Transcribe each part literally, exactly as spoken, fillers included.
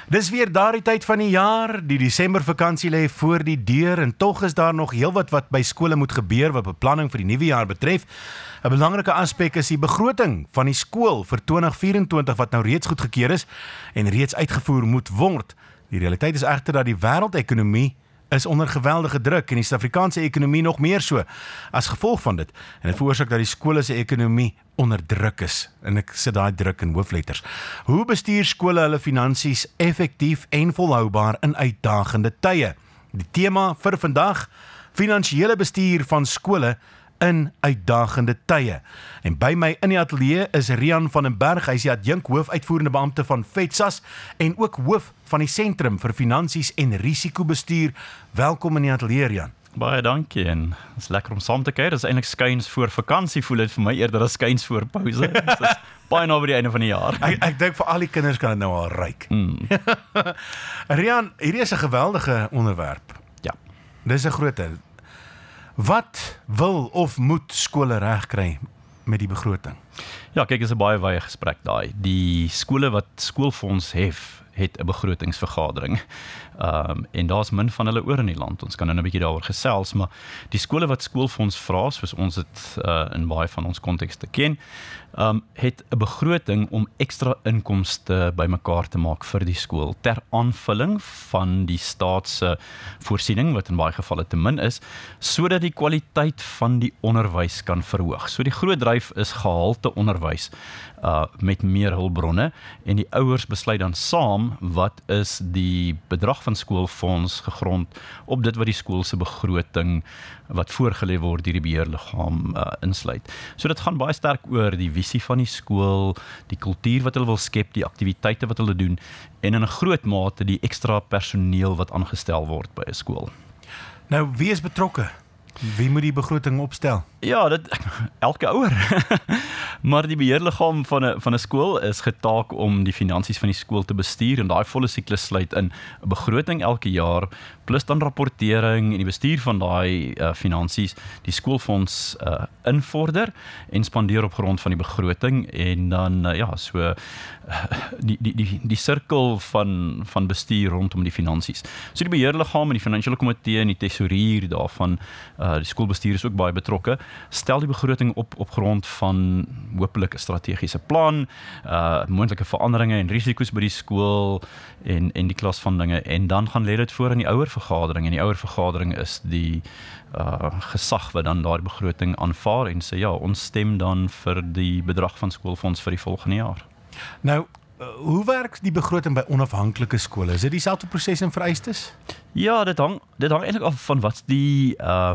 Dis weer daardie tyd van die jaar, die Desembervakansie lê voor die deur en tog is daar nog heelwat wat by skole moet gebeur wat beplanning vir die nuwe jaar betref. 'n Belangrike aspek is die begroting van die skool vir twintig vyf-en-twintig wat nou reeds goedgekeur is en reeds uitgevoer moet word. Die realiteit is egter dat die wêreldekonomie is onder geweldige druk en die Suid-Afrikaanse ekonomie nog meer so as gevolg van dit. En dit veroorsaak dat die skole se ekonomie onder druk is. En ek sit daai druk in hoofletters. Hoe bestuur skole hulle finansies effektief en volhoubaar in uitdagende tye? Die tema vir vandag, finansiële bestuur van skole in uitdagende tye. En by my in die ateljee is Rian van den Berg, hy is die adjunk hoofuitvoerende beampte van FETSAS en ook hoof van die Sentrum vir Finansies en Risikobestuur. Welkom in die ateljee, Rian. Baie dankie en het is lekker om saam te kyk. Dit is eintlik skuins voor vakansie, voel dit vir my eerder as skuins voor pouse. Dit is baie na by die einde van die jaar. Ek, ek dink vir al die kinders kan dit nou al ruik. Mm. Rian, hierdie is 'n geweldige onderwerp. Ja. Dis 'n groot een. Wat wil of moet skole regkry met die begroting? Ja, kyk, is 'n baie wye gesprek daai. Die skole wat skoolfonds hef, het 'n begrotingsvergadering. Um, en daar's min van hulle oor in die land. Ons kan nou 'n bietjie daaroor gesels, maar die skole wat skoolfonds vra, soos ons dit uh, in baie van ons kontekste ken, um, het 'n begroting om ekstra inkomste bymekaar te maak vir die skool ter aanvulling van die staatse voorsiening wat in baie gevalle te min is, sodat die kwaliteit van die onderwys kan verhoog. So die groot dryf is gehalte onderwys uh, met meer hulpbronne en die ouers besluit dan saam wat is die bedrag van skoolfonds gegrond op dit wat die skool se begroting wat voorgelê word deur die beheerliggaam uh, insluit. So dit gaan baie sterk oor die visie van die skool, die kultuur wat hulle wil skep, die aktiwiteite wat hulle doen en in 'n groot mate die ekstra personeel wat aangestel word by 'n skool. Nou, wie is betrokke? Wie moet die begroting opstel? Ja, dit elke ouer. Maar die beheerliggaam van 'n van 'n skool is getaak om die finansies van die skool te bestuur en daai volle siklus sluit in 'n begroting elke jaar plus dan rapportering en die bestuur van daai uh, finansies, die skoolfonds uh, invorder en spandeer op grond van die begroting en dan uh, ja, so uh, die die die die sirkel van van bestuur rondom die finansies. So die beheerliggaam en die finansiële komitee en die tesourier daarvan, uh, die skoolbestuur is ook baie betrokke, stel die begroting op op grond van hopelik 'n strategiese plan, uh, moontlike veranderinge en risiko's by die skool en en die klas van dinge en dan gaan lê dit voor in die ouervergadering en die ouervergadering is die uh, gesag wat dan daardie begroting aanvaar en sê ja, ons stem dan vir die bedrag van skoolfonds vir die volgende jaar. Nou, hoe werk die begroting by onafhanklike skole? Is dit dieselfde proses en vereistes? Ja, dit hang dit hang eintlik af van wat die uh,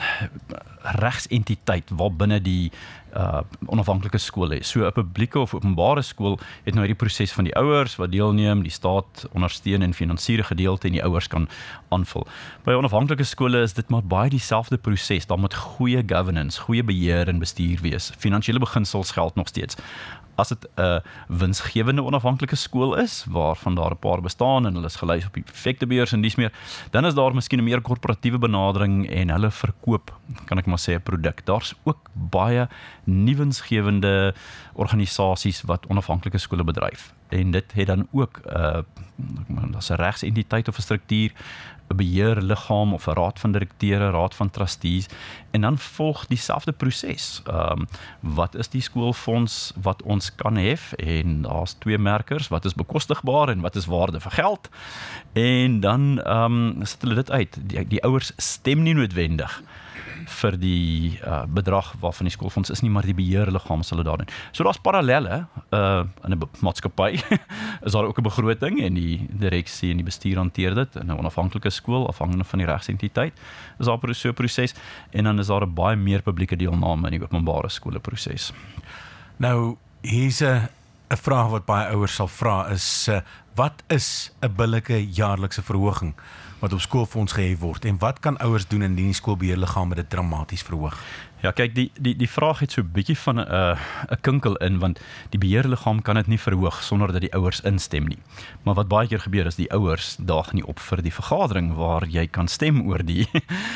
regsentiteit waarbinne die uh, onafhanklike skool is. So 'n publieke of openbare skool het nou hierdie proses van die ouers wat deelneem, die staat ondersteun en finansier 'n gedeelte en die ouers kan aanvul. By onafhanklike skole is dit maar baie dieselfde proses. Daar moet goeie governance, goeie beheer en bestuur wees. Finansiële beginsels geld nog steeds. As dit 'n uh, winsgewende onafhanklike skool is, waarvan daar 'n paar bestaan en hulle is gelys op die effektebeurs en dies meer, dan is daar miskien 'n meer korporatiewe benadering en hulle verkoop, kan ek maar sê, 'n produk. Daar's ook baie nie winsgewende organisasies wat onafhanklike skole bedryf. En dit het dan ook uh, daar's 'n regsentiteit of 'n struktuur, 'n beheerliggaam of 'n raad van direkteure, raad van trustees en dan volg dieselfde proses. Um, wat is die skoolfonds wat ons kan hef en daar's twee merkers, wat is bekostigbaar en wat is waarde vir geld en dan um, sit hulle dit uit. Die, die ouers stem nie noodwendig vir die uh, bedrag waarvan die skoolfonds is nie, maar die beheerliggaam sal dit daar doen. So daar's parallelle uh, in 'n maatskappy is daar ook 'n begroting en die direksie en die bestuur hanteer dit in 'n onafhanklike skool afhangende van die regsentiteit. Is daar so 'n proses en dan is daar 'n baie meer publieke deelname in die openbare skole proses. Nou, hier's 'n 'n vraag wat baie ouers sal vra is uh, wat is 'n billike jaarlikse verhoging wat op skoolfonds gehef word en wat kan ouers doen indien die skoolbeheerliggame dit dramaties verhoog? Ja, kyk, die die die vraag het so 'n bietjie van 'n uh, 'n kinkel in, want die beheerliggaam kan dit nie verhoog sonder dat die ouers instem nie. Maar wat baie keer gebeur is die ouers daag nie op vir die vergadering waar jy kan stem oor die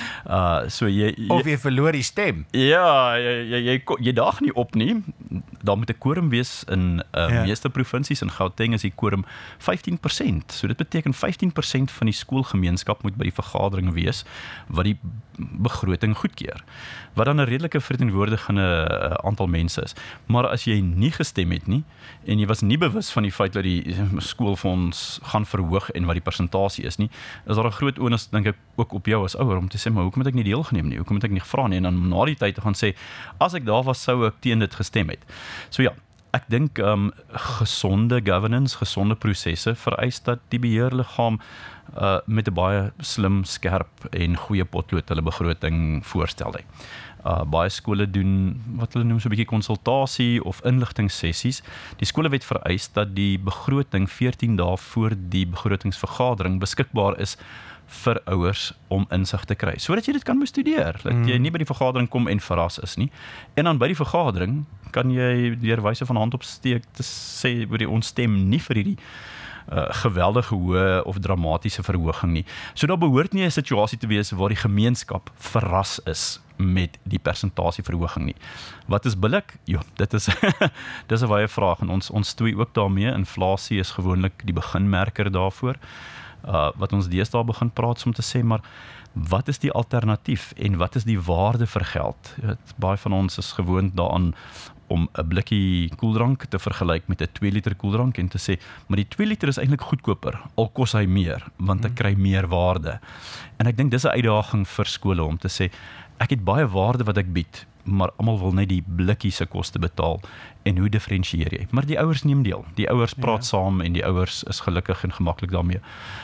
uh so jy, jy Of jy verloor die stem. Ja, jy jy jy, jy daag nie op nie. Daar moet 'n quorum wees in uh, Ja. meeste provinsies. In Gauteng is die quorum vyftien persent. So dit beteken vyftien persent van die skoolgemeenskap moet by die vergadering wees wat die begroting goedkeur. Wat dan 'n redelike verteenwoordigende uh, aantal mense is. Maar as jy nie gestem het nie en jy was nie bewus van die feit dat die skoolfonds gaan verhoog en wat die persentasie is nie, is daar 'n groot onus dink ek ook op jou as ouer om te sê, maar hoekom het ek nie deelgeneem nie? Hoekom het ek nie gevra nie? En dan na die tyd te gaan sê, as ek daar was sou ek teen dit gestem het. So ja, ek dink um, gesonde governance, gesonde prosesse vereis dat die beheerliggaam uh, met 'n baie slim, skerp en goeie potlood hulle begroting voorstel het. Uh, baie skole doen wat hulle noem so 'n bietjie konsultasie of inligtingssessies. Die skolewet vereis dat die begroting veertien dae voor die begrotingsvergadering beskikbaar is vir ouers om insig te kry, sodat jy dit kan bestudeer, dat jy nie by die vergadering kom en verras is nie. En dan by die vergadering kan jy deur wyse van hand opsteek te sê oor die ons stem nie vir hierdie uh, geweldige hoë of dramatiese verhoging nie. So daar behoort nie 'n situasie te wees waar die gemeenskap verras is met die persentasieverhoging nie. Wat is billik? Ja, dit is dis 'n baie vraag en ons ons stoei ook daarmee. Inflasie is gewoonlik die beginmerker daarvoor. Uh, wat ons deesdae begin praat om te sê, maar wat is die alternatief en wat is die waarde vir geld? Het, baie van ons is gewoond daaraan om 'n blikkie koeldrank te vergelyk met 'n twee liter koeldrank en te sê, maar die twee liter is eintlik goedkoper, al kos hy meer, want ek kry meer waarde. En ek dink dis 'n uitdaging vir skole om te sê, ek het baie waarde wat ek bied, maar almal wil net die blikkie se koste betaal en hoe diferensieer jy? Maar die ouers neem deel. Die ouers praat ja. saam en die ouers is gelukkig en gemaklik daarmee.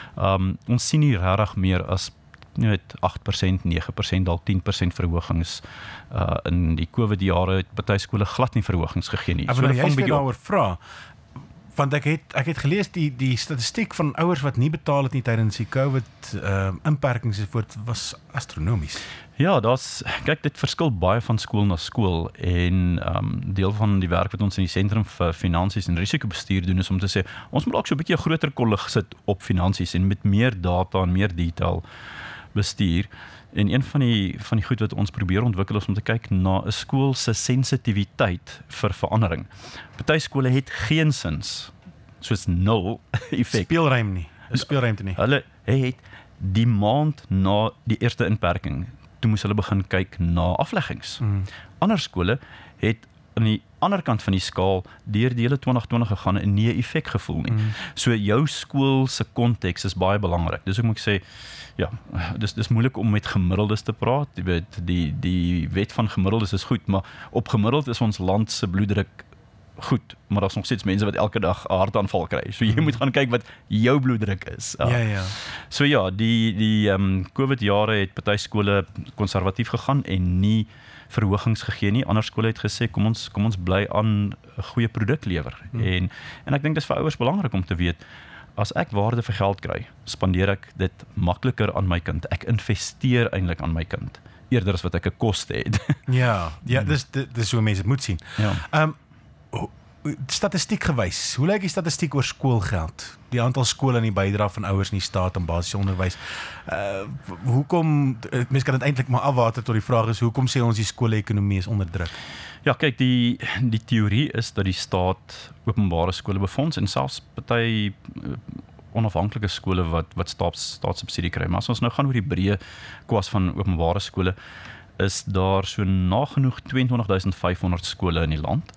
Um, ons sien nie regtig meer as net agt persent, nege persent, dalk tien persent verhogings. Uh, in die COVID jare het party skole glad nie verhogings gegee nie. Ek wil so, nou jy daaroor vra, want ek het ek het gelees die die statistiek van ouers wat nie betaal het nie tydens die COVID uh, inperkings ensovoort was astronomies. Ja, daar's kyk dit verskil baie van skool na skool en um, deel van die werk wat ons in die sentrum vir finansies en risikobestuur doen is om te sê ons moet ook so 'n bietjie 'n groter kollig sit op finansies en met meer data en meer detail bestuur. En een van die van die goed wat ons probeer ontwikkel is om te kyk na 'n skool se sensitiwiteit vir verandering. Party skole het geensins soos nul effek. Speelruim nie. 'n Speelruimte nie. Hulle het die maand na die eerste inperking, toe moes hulle begin kyk na afleggings. Mm. Ander skole het aan die ander kant van die skaal deur die hele twintig twintig gegaan en nie 'n effek gevoel nie. Mm. So jou skool se konteks is baie belangrik. Dis hoekom ek sê ja, dis dis moeilik om met gemiddeldes te praat. Jy weet die die wet van gemiddeldes is goed, maar op gemiddeld is ons land se bloeddruk goed, maar daar's nog steeds mense wat elke dag 'n hartaanval kry. So jy mm. moet gaan kyk wat jou bloeddruk is. Uh, ja ja. So ja, die die ehm um, COVID jare het party skole konservatief gegaan en nie verhogings gegee nie. Ander skole het gesê kom ons kom ons bly aan 'n goeie produk lewer. Mm. En en ek dink dit is vir ouers belangrik om te weet as ek waarde vir geld kry, spandeer ek dit makliker aan my kind. Ek investeer eintlik aan my kind eerder as wat ek 'n koste het. ja, ja, dis dis hoe mense dit moet sien. Ja. Ehm um, statistiek gewys, hoe lyk die statistiek oor skoolgeld? Die aantal skole en die bydrae van ouers in die staat aan basiese onderwys. Uh hoekom mense kan dit eintlik maar afwater tot die vraag is hoekom sê ons die skool-ekonomie is onder druk? Ja, kyk, die die teorie is dat die staat openbare skole befonds en selfs party onafhanklike skole wat wat staats staatssubsidie kry. Maar as ons nou gaan oor die breë kwas van openbare skole, is daar so nagenoeg twee en twintig duisend vyf honderd skole in die land.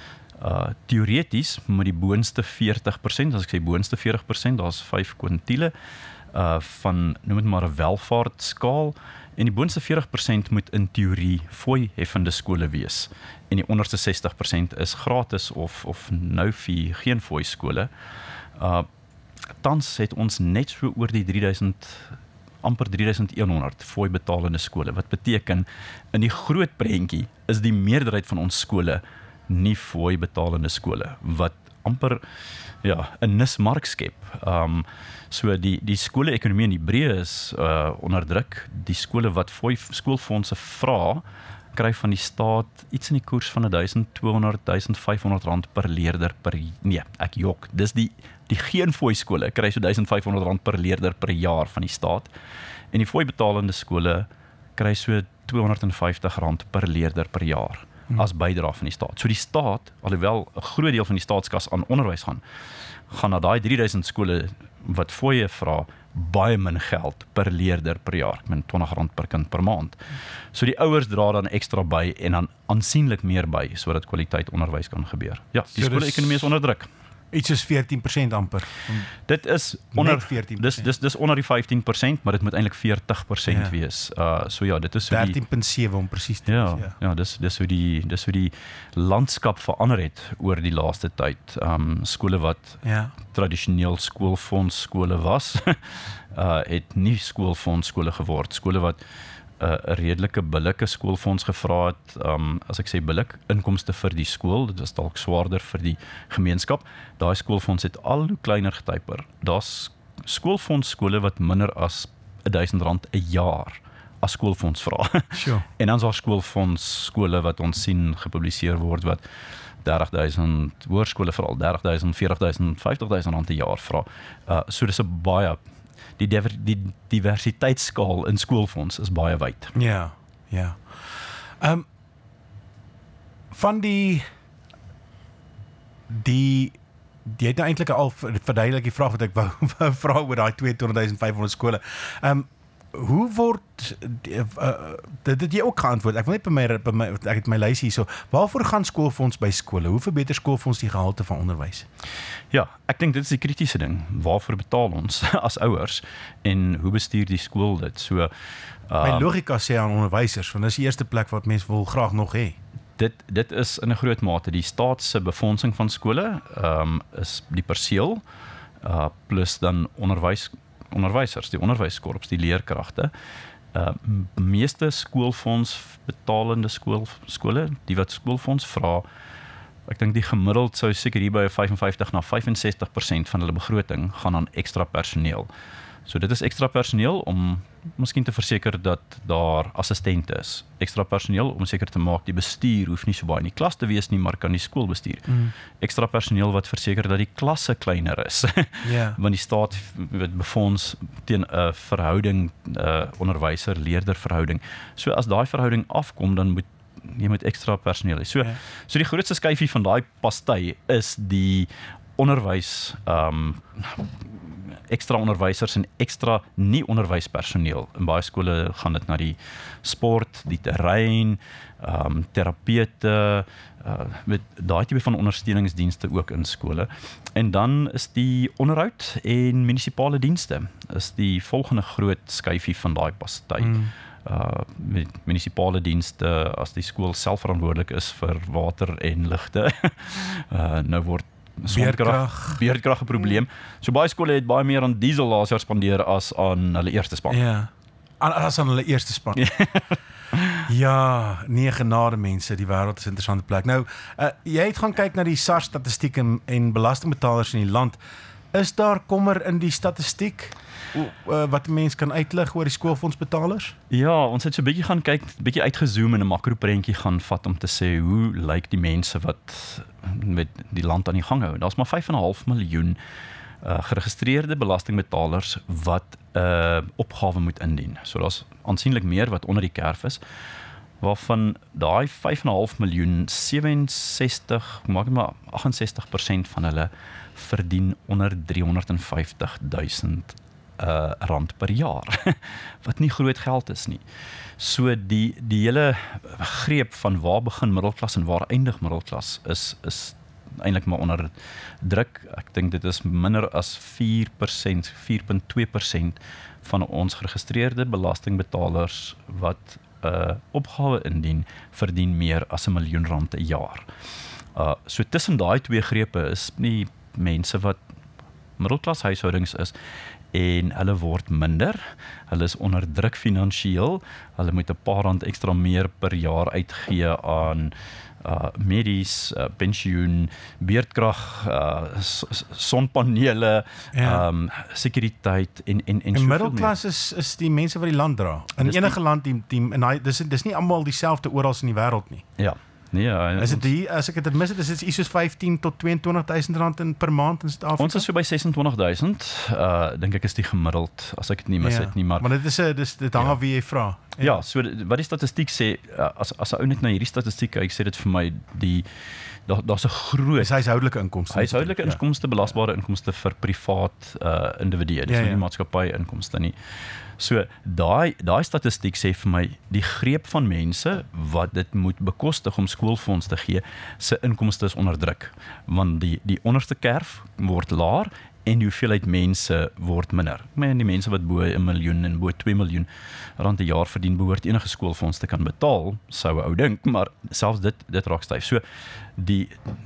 Uh, teoreties met die boonste veertig persent, as ek sê boonste veertig persent, daar's vyf kwintiele uh, van, noem het maar 'n welvaartskaal, en die boonste veertig persent moet in teorie fooi-heffende skole wees, en die onderste sestig persent is gratis of, of nou-fee, geen fooi skole. Uh, tans het ons net so oor die drie duisend, amper drie duisend een honderd fooi betalende skole, wat beteken, in die groot prentjie is die meerderheid van ons skole nie fooi betalende skole, wat amper ja, 'n nismark skep. Um, so die, die skole-ekonomie in die breë is uh, onder druk. Die skole wat fooi skoolfondse vra, kry van die staat iets in die koers van duisend tweehonderd tot duisend vyfhonderd rand per leerder per nee, ek jok. Dis die die geen fooi skole kry so duisend vyfhonderd rand per leerder per jaar van die staat en die fooi betalende skole kry so tweehonderd vyftig rand per leerder per jaar hmm. as bydrae van die staat. So die staat, alhoewel 'n groot deel van die staatskas aan onderwys gaan, gaan na daai drie duisend skole wat fooie vra baie min geld per leerder per jaar, ek meen twintig rand per kind per maand. So die ouers dra dan ekstra by en dan aansienlik meer by sodat kwaliteit onderwys kan gebeur. Ja, die So skool-ekonomie is onder druk. Iets soos veertien persent amper. Dit is onder veertien dis persent. dis dis onder die vyftien persent, maar dit moet eintlik veertig persent Ja. wees. Uh so ja, dit is so die dertien komma sewe om presies te Ja, wees. ja, dis dis hoe die dis hoe die landskap verander het oor die laaste tyd. Um skole wat Ja. tradisioneel skoolfonds skole was, uh het nie skoolfonds skole geword. Skole wat 'n uh, redelike billike skoolfonds gevra het, um as ek sê billik, inkomste vir die skool, dit was dalk swaarder vir die gemeenskap. Daai skoolfonds het al hoe kleiner getyper. Daar's skoolfonds skole wat minder as duisend rand 'n jaar as skoolfonds vra. Sure. En dan is daar skoolfonds skole wat ons sien gepubliseer word wat dertig duisend hoërskole veral dertig duisend, veertig duisend, vyftig duisend rand 'n jaar vra. Uh so dis 'n baie die diver, die diversiteitsskaal in skoolfonds is baie wyd. Ja, ja. Ehm um, van die die jy het nou eintlik al verduidelik die vraag wat ek wou, wou vra oor daai twee tot duisend vyfhonderd skole. Ehm um, hoe word uh, dit het jy ook geantwoord. Ek wil net by my by my ek het my lys hierso. Waarvoor gaan skoolfonds by skole? Hoe verbeter skoolfonds die gehalte van onderwys? Ja, ek dink dit is die kritiese ding. Waarvoor betaal ons as ouers en hoe bestuur die skool dit? So uh, My logika sê aan onderwysers, want dis die eerste plek wat mense wil graag nog hê. Dit dit is in 'n groot mate die staat se befondsing van skole, ehm um, is die perseel uh plus dan onderwys onderwysers, die onderwyskorps, die leerkragte. Uh meeste skoolfonds betalende skool skole, die wat skoolfonds vra, ek dink die gemiddeld sou seker hier by vyf en vyftig na vyf en sestig persent van hulle begroting gaan aan ekstra personeel. So dit is ekstra personeel om miskien te verseker dat daar assistente is. Ekstra personeel om seker te maak die bestuur hoef nie so baie in die klas te wees nie, maar kan die skool bestuur. Mm. Ekstra personeel wat verseker dat die klasse kleiner is. Ja. Want die staat weet befonds teen 'n uh, verhouding uh, onderwyser-leerder verhouding. So as daai verhouding afkom, dan moet jy moet ekstra personeel hê. So Ja. so die grootste skyfie van daai pasty is die onderwys um ekstra onderwysers en ekstra nie onderwyspersoneel. In baie skole gaan dit na die sport, die terrein, um, terapeute, uh, met daai tipe van ondersteuningsdienste ook in skole. En dan is die onderhoud en munisipale dienste is die volgende groot skyfie van daai pasty. Mm. Uh, met munisipale dienste, as die skool self verantwoordelik is vir water en ligte, uh, nou word Beerdkrag. Beerdkrag 'n probleem. So baie skole het baie meer aan diesel laas jaar spandeer as aan hulle eerste span. Ja. As aan hulle eerste span. Ja, nee genade mense, die wêreld is 'n interessante plek. Nou, uh, jy het gaan kyk na die SARS statistiek en, en belastingbetalers in die land. Is daar kommer in die statistiek uh, wat 'n mens kan uitlig oor die skoolfondsbetalers? Ja, ons het so 'n bietjie gaan kyk, bietjie uitgezoom en 'n makroprentjie gaan vat om te sê hoe lyk die mense wat met die land aan die gang hou. Daar's maar vyf en 'n half miljoen uh, geregistreerde belastingbetalers wat 'n uh, opgawe moet indien. So daar's aansienlik meer wat onder die kerf is, waarvan daai vyf en 'n half miljoen sewe en sestig, maak net maar agt en sestig persent van hulle verdien onder driehonderd en vyftig duisend uh, rand per jaar, wat nie groot geld is nie. So die die hele greep van waar begin middelklas en waar eindig middelklas is is eintlik maar onder druk. Ek dink dit is minder as vier persent, vier komma twee persent van ons geregistreerde belastingbetalers wat 'n uh, opgawe indien, verdien meer as 'n miljoen rand 'n jaar. Uh so tussen daai twee grepe is nie mense wat middelklas huishoudings is en hulle word minder, hulle is onder druk finansiëel, hulle moet 'n paar rand ekstra meer per jaar uitgee aan uh medies, uh, pensioen, beerdkrag, uh sonpanele, Ja. um sekuriteit en en en En soveel middelklas is is die mense wat die land dra. In Dis enige land die die en hy dis dis nie almal dieselfde oral in die wêreld nie. meer. Ja. Nee, ja, Is dit hier as ek dit mis het, is dit iets soos vyftien tot twee en twintig duisend rand in per maand in Suid-Afrika? Ons is so by ses en twintig duisend, uh dink ek is die gemiddeld as ek dit nie mis het nie, maar maar dit is 'n dis dit hang Ja. af wie jy vra. ja, so d- wat die statistiek sê, uh, as as 'n ou net na hierdie statistiek kyk, sê dit vir my die daar daar's 'n groot Dis huishoudelike inkomste. huishoudelike Ja. inkomste, belasbare inkomste vir privaat uh individue, dis Ja, nie ja. maatskappy inkomste nie. So daai daai statistiek sê vir my die greep van mense wat dit moet bekostig om skoolfonds te gee, se inkomste is onder druk, want die die onderste kerf word laer en die hoeveelheid mense word minder. Maar die mense wat bo 'n miljoen en bo twee miljoen rand 'n jaar verdien, behoort enige skoolfonds te kan betaal, sou 'n ou dink, maar selfs dit dit raak styf. So die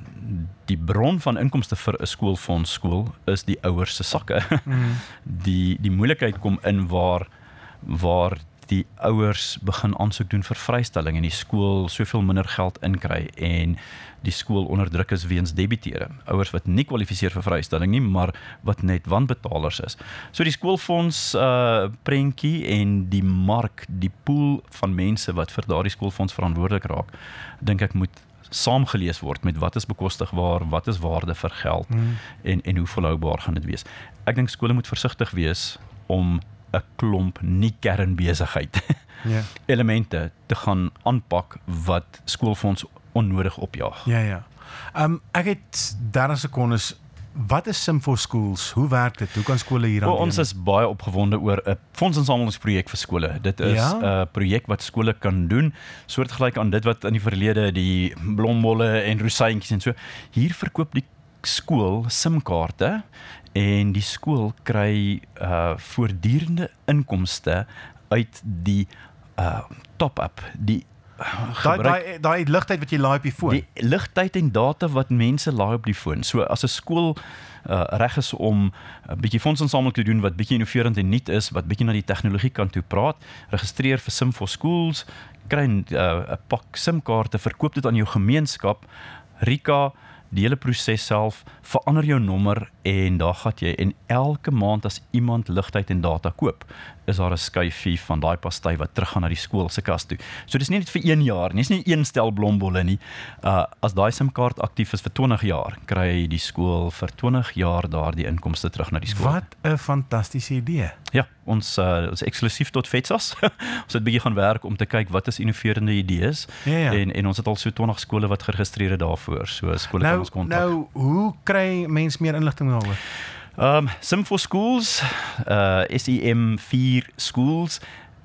die bron van inkomste vir 'n skoolfonds skool is die ouers se sakke. Mm. Die die moeilikheid kom in waar waar die ouers begin aansoek doen vir vrystelling en die skool soveel minder geld inkry en die skool onder druk is weens debiteure. Ouers wat nie kwalifiseer vir vrystelling nie, maar wat net wanbetalers is. So die skoolfonds uh prentjie en die mark, die pool van mense wat vir daardie skoolfonds verantwoordelik raak, dink ek moet saamgelees word met wat is bekostigbaar, wat is waarde vir geld Mm. en en hoe volhoubaar gaan dit wees. Ek dink skole moet versigtig wees om 'n klomp nie kernbesigheid Ja. elemente te gaan aanpak wat skoolfonds onnodig opjaag. Ja, ja. Ehm um, ek het dertig sekondes. Wat is Sim for Schools? Hoe werk dit? Hoe kan skole hieraan Well, ons is baie opgewonde oor 'n fondsinsamelingsprojek vir skole. Dit is 'n Ja? uh, projek wat skole kan doen, soortgelyk aan dit wat in die verlede die blombolle en rosientjies en so. Hier verkoop die skool simkaarte en die skool kry uh voortdurende inkomste uit die uh top-up, die Daai gebruik daai daai ligtyd wat jy laai op die foon. die ligtyd en data wat mense laai op die foon. So as 'n skool uh, reg is om 'n bietjie fondsinsameling te doen wat bietjie innoverend en nuut is, wat bietjie na die tegnologie kant toe praat, registreer vir Sim for Schools, kry 'n uh, pak simkaarte, verkoop dit aan jou gemeenskap. Rika, die hele proses self, verander jou nommer en daar gaan jy en elke maand as iemand ligtyd en data koop, is daar 'n skyfie van daai pasty wat teruggaan na die skool se kas toe. So dis nie net vir een jaar nie, dis nie een stel blombolle nie. Uh as daai simkaart aktief is vir twintig jaar, kry die skool vir twintig jaar daardie inkomste terug na die skool. Wat 'n fantastiese idee. Ja, ons uh, ons eksklusief tot FETSAS. Ons het bietjie gaan werk om te kyk wat is innoverende idees Ja, ja. en en ons het al so twintig skole wat geregistreer het daarvoor. So skole kan Nou ons kontak. nou hoe kry mense meer inligting daaroor? Um Sim for Schools, uh S I M vier Schools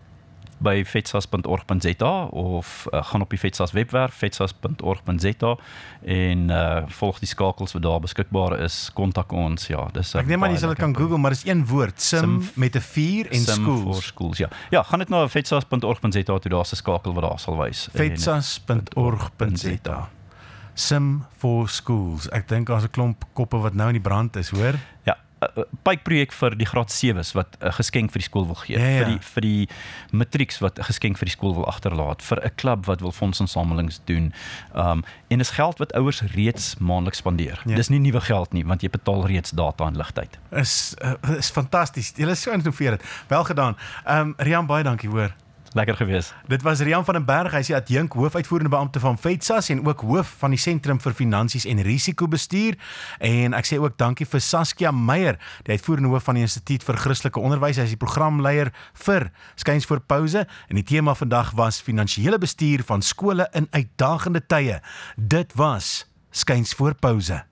by fetsas punt org punt z a of uh, gaan op die FETSAS webwerf fetsas punt org punt z a en uh, volg die skakels wat daar beskikbaar is, kontak ons. Ja, dis 'n Ek neem aan jy baie sal dit lekker kan Google, maar dis een woord, Sim, Sim- met 'n vier en Sim for Schools. Schools. Ja. Ja, gaan dit na fetsas punt org punt z a toe, daar's 'n skakel wat daar sal wys. En- fetsas punt org punt z a. Sim for Schools. Ek dink daar's 'n klomp koppe wat nou in die brand is, hoor. Ja, 'n pypprojek vir die graad sewes wat 'n geskenk vir die skool wil gee, Ja, ja. vir die vir die matrieks wat 'n geskenk vir die skool wil agterlaat, vir 'n klub wat wil fondsinsamelings doen. Um en dis geld wat ouers reeds maandeliks spandeer. Ja. Dis nie nuwe geld nie, want jy betaal reeds data en ligtyd. Is uh, is fantasties. Julle is so innoverend. Wel gedaan. Ehm um, Rian, baie dankie, hoor. Lekker gewees. Dit was Rian van den Berg, hy is die adjunk hoofuitvoerende beampte van FETSAS en ook hoof van die Sentrum vir Finansies en Risikobestuur. En ek sê ook dankie vir Saskia Meyer, die uitvoerende hoof van die Instituut vir Christelike Onderwys. Hy is die programleier vir Skuins voor Pouse en die tema vandag was finansiële bestuur van skole in uitdagende tye. Dit was Skuins voor Pouse.